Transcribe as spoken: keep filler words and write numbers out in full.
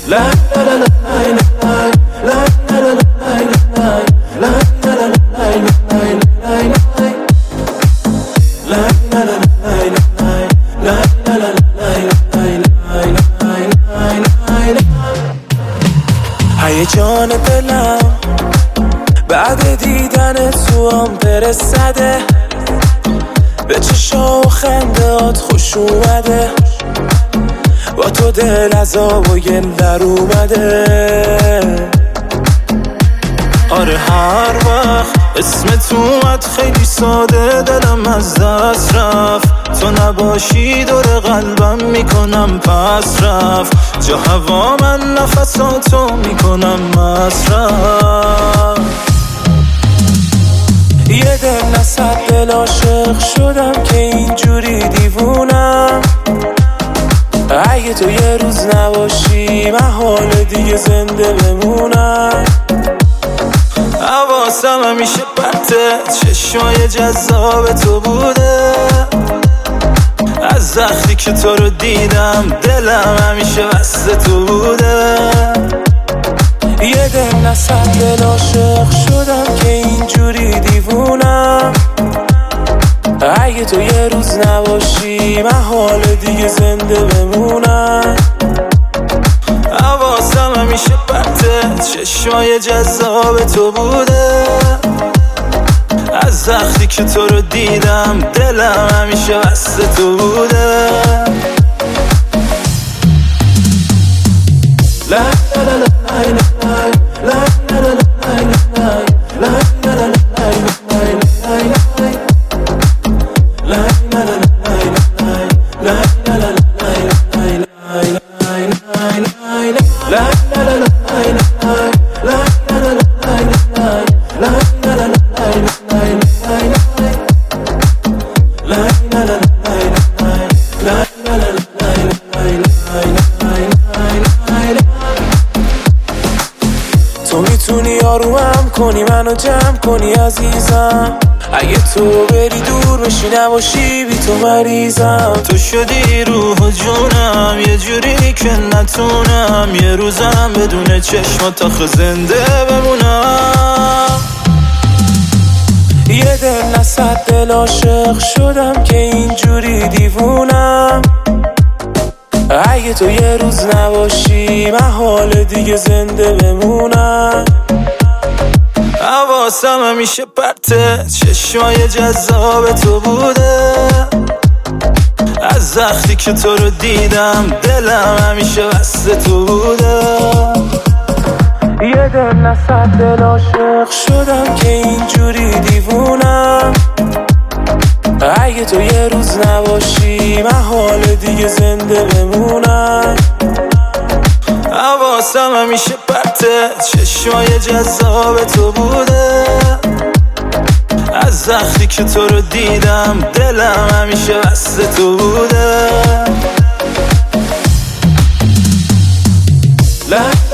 هیجان دلم بعد دیدن تو هم برسده، به چشا و خندهات خوش اومده، با تو دل از آب و گل در اومده. آره هر وقت اسم تو اومد خیلی ساده دلم از دست رفت، تو نباشی دور قلبم میکنم پس رفت، جا هوا من نفساتو میکنم مصرف. یه دل نصد دل عاشق شدم که اینجوری دیوونم، اگه تو یه روز نباشی محاله دیگه زنده بمونم. حواسم همیشه پرته، چشمای جذاب تو بوده، از وقتی که تو رو دیدم دلم همیشه واسه تو بوده. یه دل نصد دل عاشق شدم که اینجوری دیوونم، اگه تو یه روز نباشی محاله دیگه زنده بمونم. حواسم همیشه پرته، چشمای جذاب تو بوده، از وقتی که تو رو دیدم دلم همیشه واسه تو بوده. لا لا لا لا لا لا لا تو میتونی آرومم کنی منو جمع کنی عزیزم، اگه تو بری دور بشی نباشی بی تو مریضم. تو شدی روح و جونم یه جوری که نتونم یه روزم بدون چشمات آخه زنده بمونم. یه دل نصد دل عاشق شدم که اینجوری دیوونم، اگه تو یه روز نباشی محاله دیگه زنده بمونم. حواسم همیشه پرته، چشمای جذاب تو بوده، از وقتی که تو رو دیدم دلم همیشه واسه تو بوده. یه دل نصد دل عاشق شدم که اینجوری دیوونم، اگه تو یه روز نباشی محاله دیگه زنده بمونم. حواسم همیشه پرته، چشمای جذاب تو بوده، از وقتی که تو رو دیدم دلم همیشه واسه تو بوده. لا